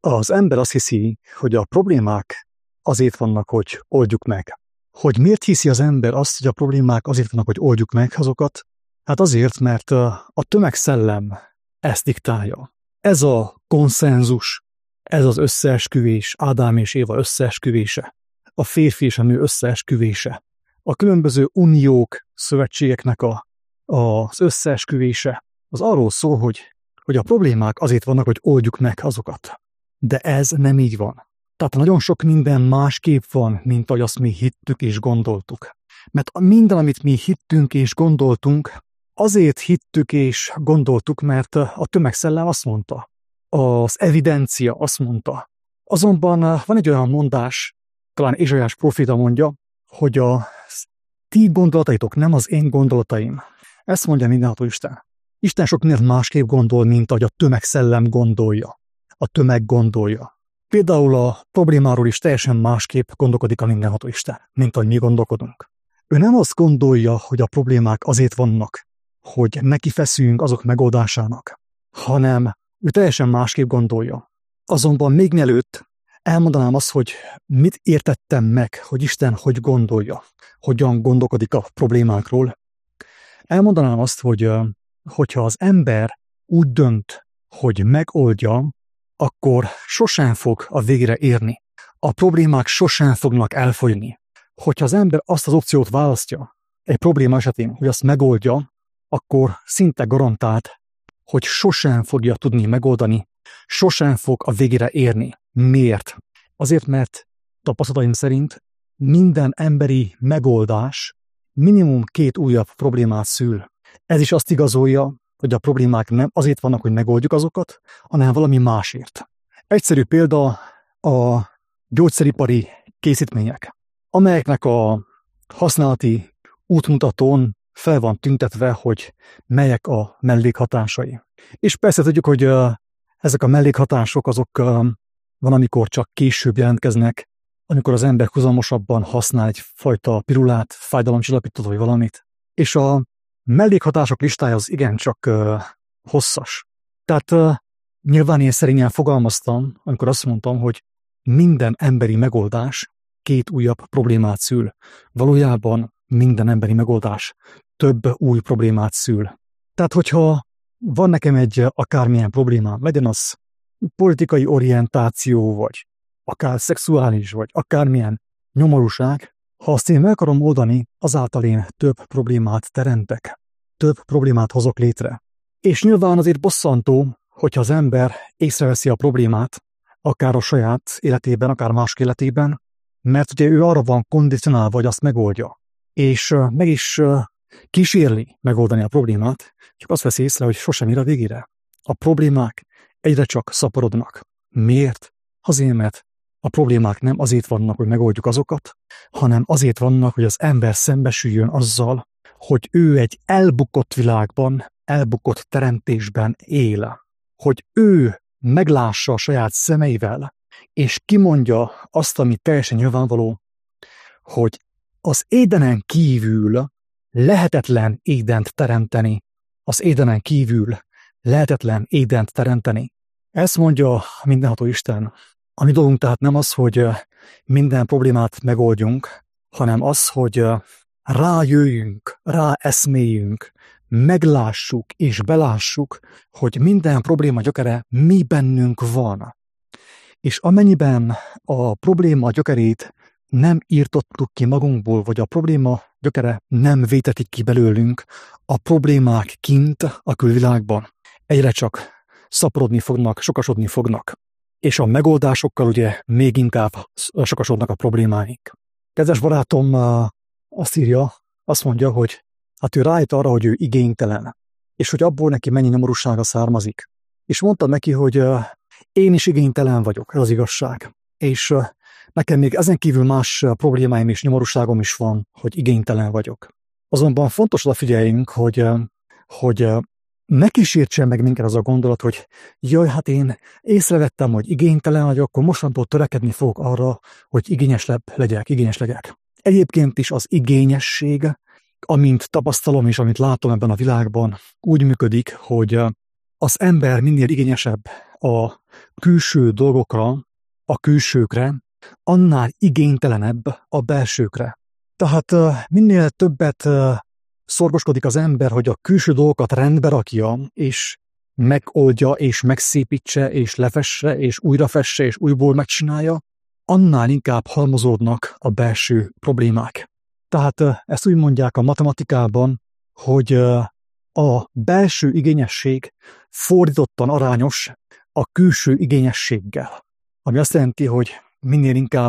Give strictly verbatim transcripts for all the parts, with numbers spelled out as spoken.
Az ember azt hiszi, hogy a problémák azért vannak, hogy oldjuk meg. Hogy miért hiszi az ember azt, hogy a problémák azért vannak, hogy oldjuk meg azokat? Hát azért, mert a tömegszellem ezt diktálja. Ez a konszenzus, ez az összeesküvés, Ádám és Éva összeesküvése, a férfi és a nő összeesküvése, a különböző uniók, szövetségeknek a, a, az összeesküvése, az arról szól, hogy, hogy a problémák azért vannak, hogy oldjuk meg azokat. De ez nem így van. Tehát nagyon sok minden másképp van, mint ahogy azt mi hittük és gondoltuk. Mert minden, amit mi hittünk és gondoltunk, azért hittük és gondoltuk, mert a tömegszellem azt mondta. Az evidencia azt mondta. Azonban van egy olyan mondás, talán Ézsaiás proféta mondja, hogy a ti gondolataitok nem az én gondolataim. Ezt mondja mindenható Isten. Isten sok mindent másképp gondol, mint ahogy a tömegszellem gondolja. A tömeg gondolja. Például a problémáról is teljesen másképp gondolkodik a mindenható Isten, mint ahogy mi gondolkodunk. Ő nem azt gondolja, hogy a problémák azért vannak, hogy neki feszüljünk azok megoldásának, hanem ő teljesen másképp gondolja. Azonban még mielőtt elmondanám azt, hogy mit értettem meg, hogy Isten hogy gondolja, hogyan gondolkodik a problémákról, elmondanám azt, hogy hogyha az ember úgy dönt, hogy megoldja, akkor sosem fog a végre érni. A problémák sosem fognak elfogyni. Hogyha az ember azt az opciót választja egy probléma esetén, hogy azt megoldja, akkor szinte garantált, hogy sosem fogja tudni megoldani, sosem fog a végére érni. Miért? Azért, mert tapasztalataim szerint minden emberi megoldás minimum két újabb problémát szül. Ez is azt igazolja, hogy a problémák nem azért vannak, hogy megoldjuk azokat, hanem valami másért. Egyszerű példa a gyógyszeripari készítmények, amelyeknek a használati útmutatón fel van tüntetve, hogy melyek a mellékhatásai. És persze tudjuk, hogy ezek a mellékhatások azok van, amikor csak később jelentkeznek, amikor az ember húzamosabban használ egyfajta pirulát, fájdalomcsillapítót vagy valamit. És a mellékhatások listája az igencsak uh, hosszas. Tehát uh, nyilván én szerényen fogalmaztam, amikor azt mondtam, hogy minden emberi megoldás két újabb problémát szül. Valójában minden emberi megoldás több új problémát szül. Tehát, hogyha van nekem egy akármilyen problémám, legyen az politikai orientáció, vagy akár szexuális, vagy akármilyen nyomorúság, ha azt én meg akarom oldani, azáltal én több problémát teremtek, több problémát hozok létre. És nyilván azért bosszantó, hogyha az ember észreveszi a problémát, akár a saját életében, akár mások életében, mert ugye ő arra van kondicionálva, hogy azt megoldja. És meg is kísérli megoldani a problémát, csak azt veszi észre, hogy sosem ér a végére. A problémák egyre csak szaporodnak. Miért? Azért, mert a problémák nem azért vannak, hogy megoldjuk azokat, hanem azért vannak, hogy az ember szembesüljön azzal, hogy ő egy elbukott világban, elbukott teremtésben él. Hogy ő meglássa a saját szemeivel, és kimondja azt, ami teljesen nyilvánvaló, hogy az Édenen kívül lehetetlen Édent teremteni. Az Édenen kívül lehetetlen Édent teremteni. Ezt mondja mindenható Isten. A mi dolgunk tehát nem az, hogy minden problémát megoldjunk, hanem az, hogy rájöjjünk, ráeszméljünk, meglássuk és belássuk, hogy minden probléma gyökere mi bennünk van. És amennyiben a probléma gyökerét nem írtottuk ki magunkból, vagy a probléma gyökere nem vétetik ki belőlünk, a problémák kint a külvilágban egyre csak szaporodni fognak, sokasodni fognak. És a megoldásokkal ugye még inkább sokasodnak a problémáink. Kedves barátom azt írja, azt mondja, hogy hát ő rájött arra, hogy ő igénytelen, és hogy abból neki mennyi nyomorúsága származik. És mondtam neki, hogy én is igénytelen vagyok, ez az igazság. És nekem még ezen kívül más problémáim és nyomorúságom is van, hogy igénytelen vagyok. Azonban fontos odafigyeljünk, hogy, hogy ne kísértsen meg minket az a gondolat, hogy jaj, hát én észrevettem, hogy igénytelen vagyok, akkor mostantól törekedni fogok arra, hogy igényes legyek, igényes legyek. Egyébként is az igényesség, amint tapasztalom és amit látom ebben a világban, úgy működik, hogy az ember minél igényesebb, a külső dolgokra, a külsőkre, annál igénytelenebb a belsőkre. Tehát minél többet szorgoskodik az ember, hogy a külső dolgokat rendbe rakja, és megoldja, és megszépítse, és lefesse, és újrafesse, és újból megcsinálja, annál inkább halmozódnak a belső problémák. Tehát ezt úgy mondják a matematikában, hogy a belső igényesség fordítottan arányos a külső igényességgel. Ami azt jelenti, hogy minél inkább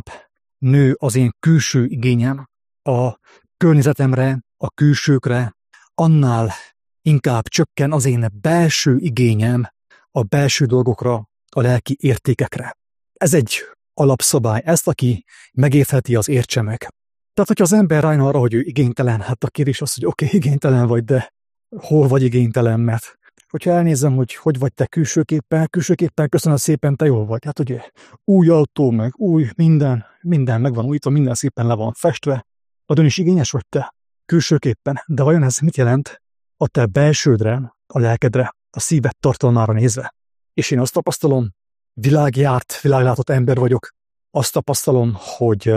nő az én külső igényem a környezetemre, a külsőkre, annál inkább csökken az én belső igényem a belső dolgokra, a lelki értékekre. Ez egy alapszabály, ezt aki megértheti, az értse meg. Tehát, hogyha az ember rájön arra, hogy ő igénytelen, hát a kérdés az, hogy oké, okay, igénytelen vagy, de hol vagy igénytelen, mert hogyha elnézem, hogy hogy vagy te külsőképpen, külsőképpen köszönöm szépen, te jól vagy. Hát ugye új autó, meg új minden, minden meg van újítva, minden szépen le van festve. Adon is igényes vagy te külsőképpen, de vajon ez mit jelent a te belsődre, a lelkedre, a szíved tartalmára nézve? És én azt tapasztalom, világjárt, világlátott ember vagyok, azt tapasztalom, hogy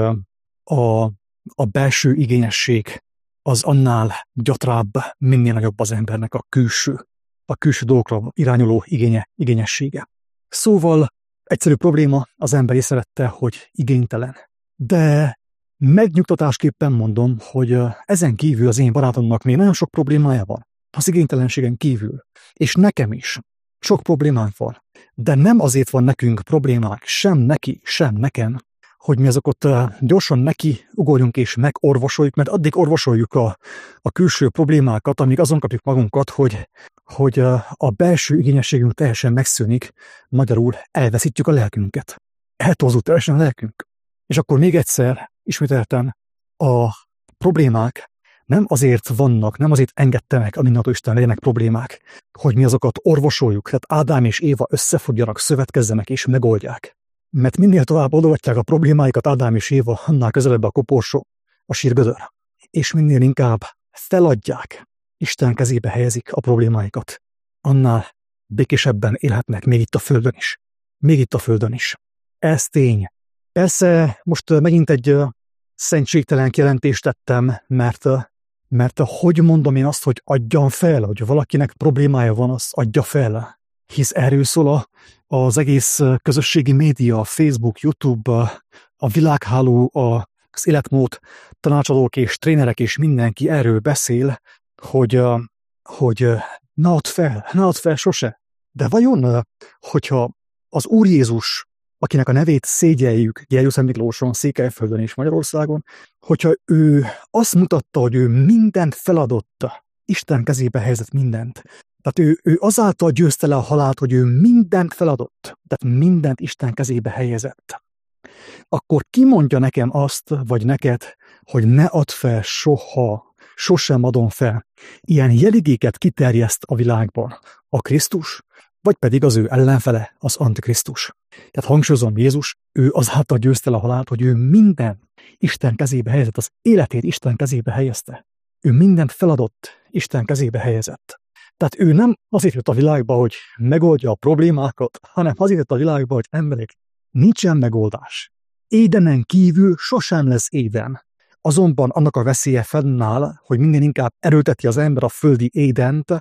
a, a belső igényesség az annál gyatrább, minél nagyobb az embernek a külső, a külső dolgokra irányuló igénye, igényessége. Szóval egyszerű probléma, az ember észrevette, hogy igénytelen. De megnyugtatásképpen mondom, hogy ezen kívül az én barátomnak még nagyon sok problémája van. Az igénytelenségen kívül. És nekem is sok problémánk van. De nem azért van nekünk problémák, sem neki, sem nekem, hogy mi azokat gyorsan neki ugorjunk és megorvosoljuk, mert addig orvosoljuk a, a külső problémákat, amíg azon kapjuk magunkat, hogy, hogy a belső igényességünk teljesen megszűnik, magyarul elveszítjük a lelkünket. Eltorzult teljesen a lelkünk. És akkor még egyszer, ismételten, a problémák nem azért vannak, nem azért engedte meg a mindenható Isten legyenek problémák, hogy mi azokat orvosoljuk, tehát Ádám és Éva összefogjanak, szövetkezzenek és megoldják. Mert minél tovább odaadják a problémáikat Ádám és Éva, annál közelebb a koporsó, a sírgödör. És minél inkább feladják, Isten kezébe helyezik a problémáikat, annál békésebben élhetnek még itt a földön is. Még itt a földön is. Ez tény. Persze most megint egy szentségtelen kijelentést tettem, mert, mert hogy mondom én azt, hogy adjam fel, hogy valakinek problémája van, az adja fel. Hisz erről szól a, az egész közösségi média, a Facebook, YouTube, a világháló, az életmód tanácsadók és trénerek és mindenki erről beszél, hogy, hogy ne add fel, ne add fel sose. De vajon, hogyha az Úr Jézus, akinek a nevét szégyeljük Gyergyószent Miklóson, Székelyföldön és Magyarországon, hogyha ő azt mutatta, hogy ő mindent feladott, Isten kezébe helyezett mindent. Tehát ő, ő azáltal győzte le a halált, hogy ő mindent feladott, tehát mindent Isten kezébe helyezett. Akkor ki mondja nekem azt, vagy neked, hogy ne add fel soha, sosem adom fel. Ilyen jeligéket kiterjeszt a világban a Krisztus, vagy pedig az ő ellenfele, az Antikrisztus. Tehát hangsúlyozom, Jézus, ő azáltal győzte le a halált, hogy ő minden Isten kezébe helyezett, az életét Isten kezébe helyezte. Ő mindent feladott, Isten kezébe helyezett. Tehát ő nem azért jött a világba, hogy megoldja a problémákat, hanem azért jött a világba, hogy emberek, nincsen megoldás. Édenen kívül sosem lesz éden. Azonban annak a veszélye fennáll, hogy minden inkább erőlteti az ember a földi édent,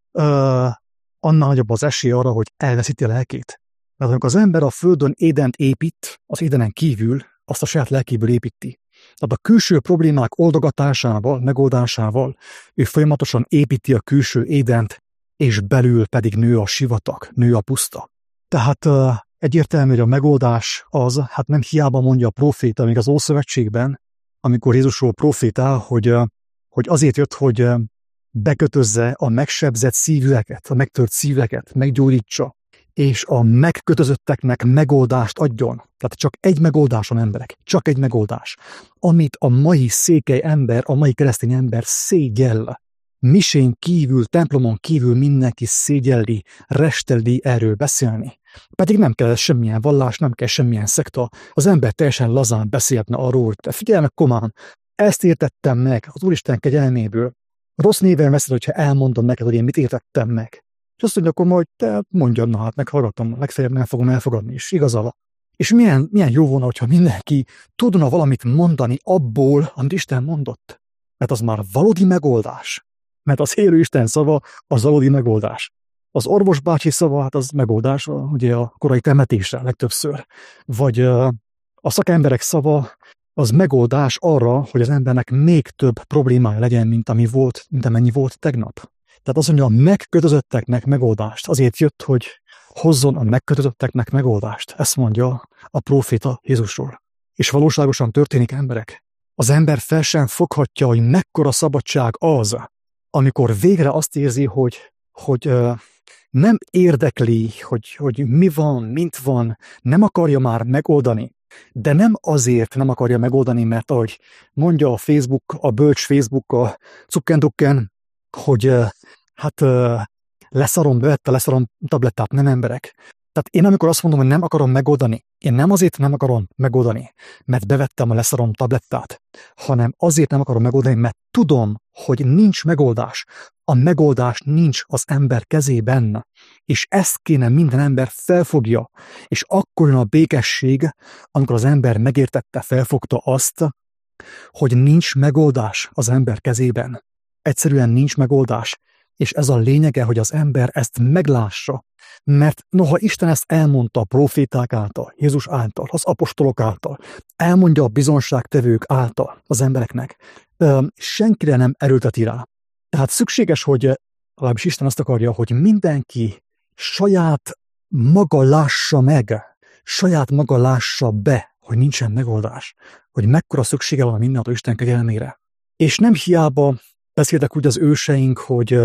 uh, annál nagyobb az esély arra, hogy elveszíti a lelkét. Mert amikor az ember a földön édent épít, az édenen kívül azt a saját lelkéből építi. Tehát a külső problémák oldogatásával, megoldásával ő folyamatosan építi a külső édent, és belül pedig nő a sivatag, nő a puszta. Tehát uh, egyértelmű, hogy a megoldás az, hát nem hiába mondja a próféta, még az Ószövetségben, amikor Jézusról profétál, hogy, uh, hogy azért jött, hogy uh, bekötözze a megsebzett szívűeket, a megtört szíveket, meggyógyítsa, és a megkötözötteknek megoldást adjon. Tehát csak egy megoldás van, emberek, csak egy megoldás. Amit a mai székely ember, a mai keresztény ember szégyell. Misén kívül, templomon kívül mindenki szégyelli, resteli erről beszélni. Pedig nem kell semmilyen vallás, nem kell semmilyen szekta. Az ember teljesen lazán beszélhetne arról, hogy te figyelj meg komán, ezt értettem meg az Úristen kegyelméből. Rossz néven veszed, hogyha elmondom neked, hogy én mit értettem meg. És azt mondja, akkor majd te mondjad, na hát meghallgatom, legfeljebb nem fogom elfogadni, és igaza van. És milyen, milyen jó volna, hogyha mindenki tudna valamit mondani abból, amit Isten mondott. Mert az már valódi megoldás. Mert az élő Isten szava az valódi megoldás. Az orvos bácsi szava, hát az megoldás, ugye a korai temetésre legtöbbször. Vagy a szakemberek szava az megoldás arra, hogy az embernek még több problémája legyen, mint ami volt, mint amennyi volt tegnap. Tehát azt mondja, a megkötözötteknek megoldást. Azért jött, hogy hozzon a megkötözötteknek megoldást. Ezt mondja a próféta Jézusról. És valóságosan történik, emberek. Az ember fel sem foghatja, hogy mekkora szabadság az, amikor végre azt érzi, hogy, hogy uh, nem érdekli, hogy, hogy mi van, mint van, nem akarja már megoldani. De nem azért nem akarja megoldani, mert ahogy mondja a Facebook, a bölcs Facebook, a cukkendukken, hogy uh, hát uh, leszarom, bevette leszarom tablettát, nem emberek. Tehát én amikor azt mondom, hogy nem akarom megoldani, én nem azért nem akarom megoldani, mert bevettem a leszarom tablettát, hanem azért nem akarom megoldani, mert tudom, hogy nincs megoldás. A megoldás nincs az ember kezében, és ezt kéne minden ember felfogja, és akkor jön a békesség, amikor az ember megértette, felfogta azt, hogy nincs megoldás az ember kezében. Egyszerűen nincs megoldás, és ez a lényege, hogy az ember ezt meglássa, mert noha Isten ezt elmondta a proféták által, Jézus által, az apostolok által, elmondja a bizonságtevők által az embereknek, senkire nem erőlteti rá. Tehát szükséges, hogy legalábbis Isten azt akarja, hogy mindenki saját maga lássa meg, saját maga lássa be, hogy nincsen megoldás, hogy mekkora szüksége van a mindenható Isten kegyelmére. És nem hiába beszéltek úgy az őseink, hogy,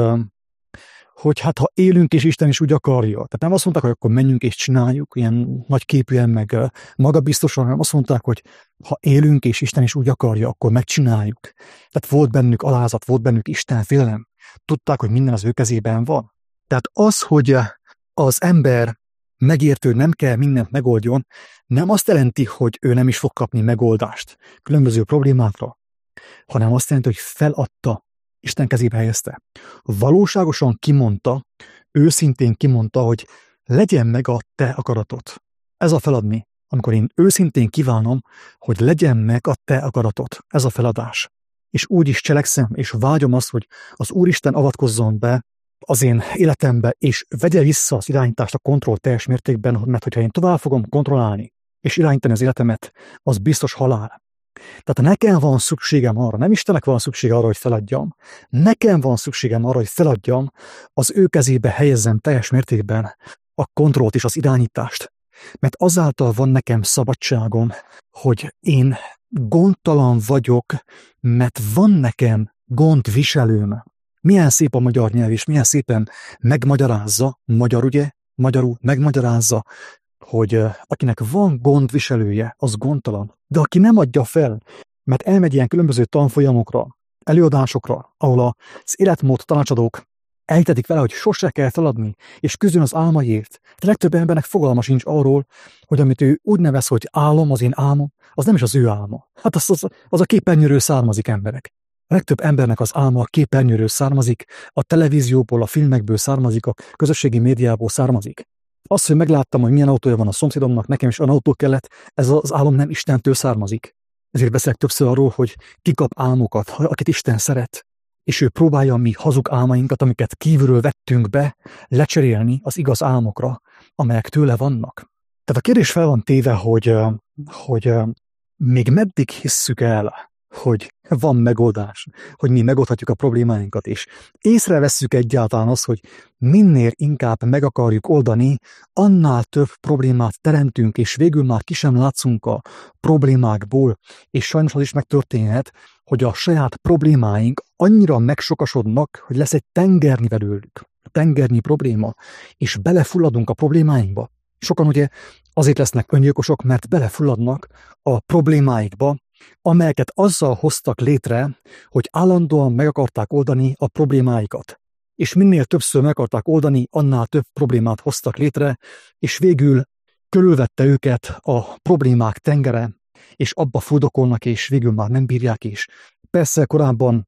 hogy hát ha élünk és Isten is úgy akarja. Tehát nem azt mondták, hogy akkor menjünk és csináljuk, ilyen nagy képűen, meg magabiztosan, hanem azt mondták, hogy ha élünk és Isten is úgy akarja, akkor megcsináljuk. Tehát volt bennük alázat, volt bennük Isten félelem. Tudták, hogy minden az ő kezében van. Tehát az, hogy az ember megértő, nem kell mindent megoldjon, nem azt jelenti, hogy ő nem is fog kapni megoldást különböző problémákra, hanem azt jelenti, hogy feladta, Isten kezébe helyezte. Valóságosan kimondta, őszintén kimondta, hogy legyen meg a te akaratot. Ez a feladni. Amikor én őszintén kívánom, hogy legyen meg a te akaratot. Ez a feladás. És úgy is cselekszem, és vágyom azt, hogy az Úristen avatkozzon be az én életembe, és vegye vissza az irányítást, a kontroll teljes mértékben, mert hogyha én tovább fogom kontrollálni, és irányítani az életemet, az biztos halál. Tehát nekem van szükségem arra, nem Istennek van szüksége arra, hogy feladjam, nekem van szükségem arra, hogy feladjam, az ő kezébe helyezzem teljes mértékben a kontrollt és az irányítást. Mert azáltal van nekem szabadságom, hogy én gondtalan vagyok, mert van nekem gondviselőm. Milyen szép a magyar nyelv, és milyen szépen megmagyarázza, magyar ugye, magyarul megmagyarázza, hogy akinek van gondviselője, az gondtalan. De aki nem adja fel, mert elmegy ilyen különböző tanfolyamokra, előadásokra, ahol az életmód tanácsadók elhitetik vele, hogy sose kell feladni, és küzdjön az álmaiért. De legtöbb embernek fogalma sincs arról, hogy amit ő úgy nevez, hogy álom, az én álmom, az nem is az ő álma. Hát az, az, az a képernyőről származik, emberek. A legtöbb embernek az álma a képernyőről származik, a televízióból, a filmekből származik, a közösségi médiából származik. Az, hogy megláttam, hogy milyen autója van a szomszédomnak, nekem is olyan autó kellett, ez az álom nem Istentől származik. Ezért beszélek többször arról, hogy ki kap álmokat, akit Isten szeret, és ő próbálja mi hazug álmainkat, amiket kívülről vettünk be, lecserélni az igaz álmokra, amelyek tőle vannak. Tehát a kérdés fel van téve, hogy, hogy még meddig hisszük el, hogy van megoldás, hogy mi megoldhatjuk a problémáinkat, és észrevesszük egyáltalán azt, hogy minél inkább meg akarjuk oldani, annál több problémát teremtünk, és végül már ki sem látszunk a problémákból, és sajnos az is megtörténhet, hogy a saját problémáink annyira megsokasodnak, hogy lesz egy tengernyi belőlük, tengernyi probléma, és belefulladunk a problémáinkba. Sokan ugye azért lesznek öngyilkosok, mert belefulladnak a problémáikba, amelyeket azzal hoztak létre, hogy állandóan meg akarták oldani a problémáikat. És minél többször meg akarták oldani, annál több problémát hoztak létre, és végül körülvette őket a problémák tengere, és abba fuldokolnak, és végül már nem bírják is. Persze korábban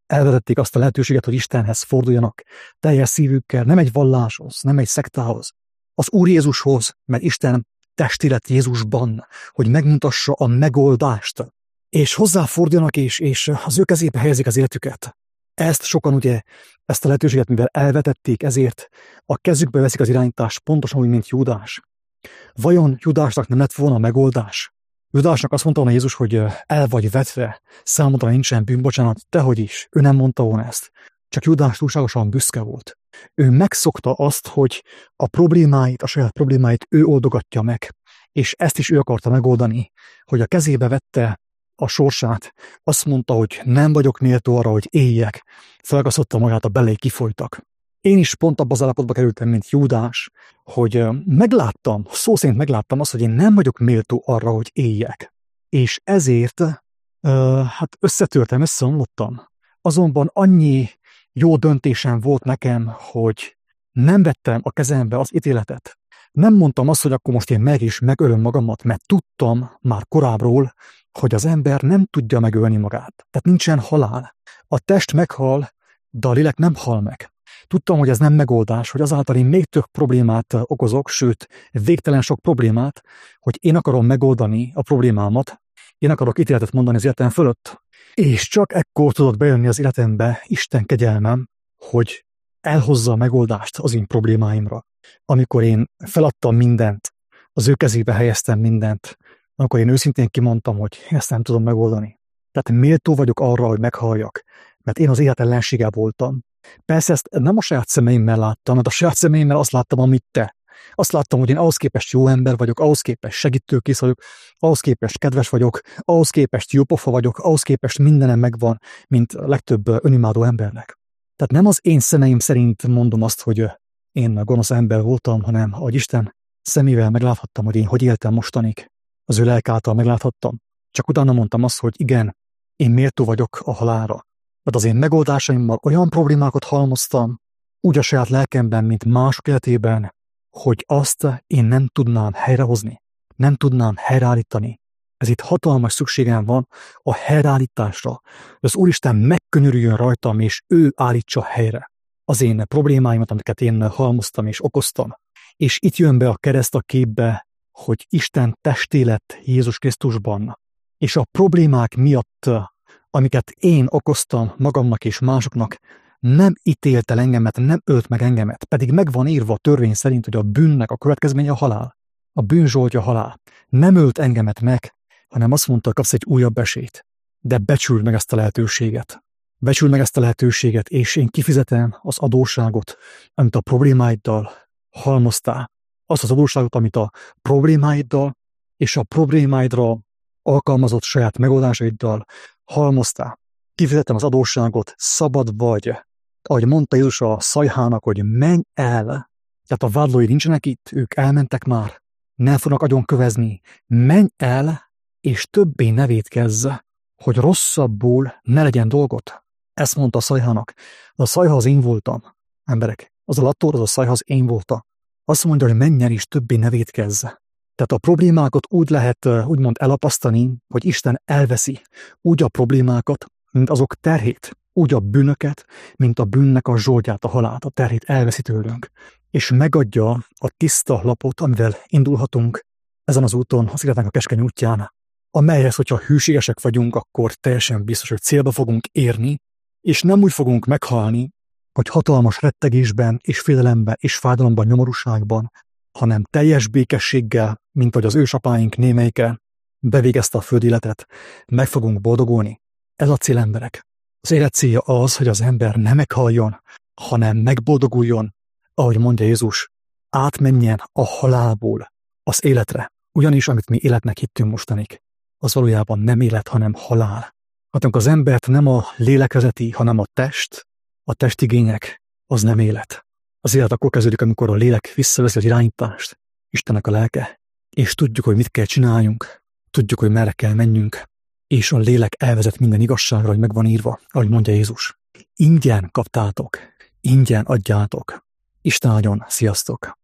elvetették azt a lehetőséget, hogy Istenhez forduljanak teljes szívükkel, nem egy valláshoz, nem egy szektához, az Úr Jézushoz, mert Isten testi lett Jézusban, hogy megmutassa a megoldást, és hozzáforduljanak, és, és az ő kezébe helyezik az életüket. Ezt sokan ugye, ezt a lehetőséget, mivel elvetették, ezért a kezükbe veszik az irányítást, pontosan úgy, mint Júdás. Vajon Júdásnak nem lett volna a megoldás? Júdásnak azt mondta volna Jézus, hogy el vagy vetve, számodra nincsen bűnbocsánat, dehogy is, ő nem mondta volna ezt. Csak Júdás túlságosan büszke volt. Ő megszokta azt, hogy a problémáit, a saját problémáit ő oldogatja meg, és ezt is ő akarta megoldani, hogy a kezébe vette a sorsát, azt mondta, hogy nem vagyok méltó arra, hogy éljek, felakasztotta magát, a belei kifolytak. Én is pont abban az állapotba kerültem, mint Júdás, hogy megláttam, szó szerint megláttam azt, hogy én nem vagyok méltó arra, hogy éljek. És ezért uh, hát összetörtem, összeomlottam. Azonban annyi jó döntésem volt nekem, hogy nem vettem a kezembe az ítéletet. Nem mondtam azt, hogy akkor most én meg is megölöm magamat, mert tudtam már korábbról, hogy az ember nem tudja megölni magát. Tehát nincsen halál. A test meghal, de a lélek nem hal meg. Tudtam, hogy ez nem megoldás, hogy azáltal én még több problémát okozok, sőt, végtelen sok problémát, hogy én akarom megoldani a problémámat, én akarok ítéletet mondani az életem fölött. És csak ekkor tudott bejönni az életembe Isten kegyelmem, hogy elhozza a megoldást az én problémáimra. Amikor én feladtam mindent, az ő kezébe helyeztem mindent, amikor én őszintén kimondtam, hogy ezt nem tudom megoldani. Tehát méltó vagyok arra, hogy meghalljak, mert én az élet ellensége voltam. Persze ezt nem a saját szemeimmel láttam, mert a saját szemeimmel azt láttam, amit te. Azt láttam, hogy én ahhoz képest jó ember vagyok, ahhoz képest segítőkész vagyok, ahhoz képest kedves vagyok, ahhoz képest jópofa vagyok, ahhoz képest mindenem megvan, mint a legtöbb önimádó embernek. Tehát nem az én szemeim szerint mondom azt, hogy én gonosz ember voltam, hanem ahogy Isten szemével megláthattam, hogy én hogy éltem mostanig. Az ő lelk által megláthattam. Csak utána mondtam azt, hogy igen, én méltó vagyok a halálra. Mert az én megoldásaimmal olyan problémákat halmoztam, úgy a saját lelkemben, mint mások életében, hogy azt én nem tudnám helyrehozni, nem tudnám helyreállítani. Ez itt hatalmas szükségem van a helyreállításra, hogy az Úristen megkönyörüljön rajtam, és ő állítsa helyre az én problémáimat, amiket én halmoztam és okoztam. És itt jön be a kereszt a képbe, hogy Isten testé lett Jézus Krisztusban, és a problémák miatt, amiket én okoztam magamnak és másoknak, nem ítélt el engemet, nem ölt meg engemet, pedig meg van írva a törvény szerint, hogy a bűnnek a következménye a halál. A bűn zsoltja halál. Nem ölt engemet meg, hanem azt mondta, kapsz egy újabb esélyt. De becsüld meg ezt a lehetőséget. Becsüld meg ezt a lehetőséget, és én kifizetem az adósságot, amit a problémáiddal halmoztál. Azt az adósságot, amit a problémáiddal és a problémáidra alkalmazott saját megoldásaiddal halmoztál. Kifizetem az adósságot, szabad vagy. Ahogy mondta Jézus a szajhának, hogy menj el. Tehát a vádlói nincsenek itt, ők elmentek már. Nem fognak agyon kövezni. Menj el, és többé ne vétkezz, hogy rosszabbul ne legyen dolgot. Ezt mondta a szajhának. Az a szajha az én voltam, emberek. Az a lattor, az a szajha az én voltam. Azt mondja, hogy menj el, és többé ne vétkezz. Tehát a problémákat úgy lehet úgymond elapasztani, hogy Isten elveszi úgy a problémákat, mint azok terhét, úgy a bűnöket, mint a bűnnek a zsoldját, a halált, a terhét elveszi tőlünk, és megadja a tiszta lapot, amivel indulhatunk ezen az úton, az életnek a keskeny útján, amelyhez, hogyha hűségesek vagyunk, akkor teljesen biztos, hogy célba fogunk érni, és nem úgy fogunk meghalni, hogy hatalmas rettegésben és félelemben és fájdalomban, nyomorúságban, hanem teljes békességgel, mint hogy az ősapáink némelyike bevégezte a földéletet, meg fogunk boldogulni. Ez a cél, emberek. Az élet célja az, hogy az ember ne meghaljon, hanem megboldoguljon, ahogy mondja Jézus, átmenjen a halálból az életre. Ugyanis, amit mi életnek hittünk mostanig, az valójában nem élet, hanem halál. Hát amikor az embert nem a lélek vezeti, hanem a test, a testigények, az nem élet. Az élet akkor kezdődik, amikor a lélek visszaveszi az irányítást, Istennek a lelke, és tudjuk, hogy mit kell csináljunk, tudjuk, hogy merre kell menjünk, és a lélek elvezet minden igazságra, hogy meg van írva, ahogy mondja Jézus. Ingyen kaptátok, ingyen adjátok. Isten áldjon, sziasztok!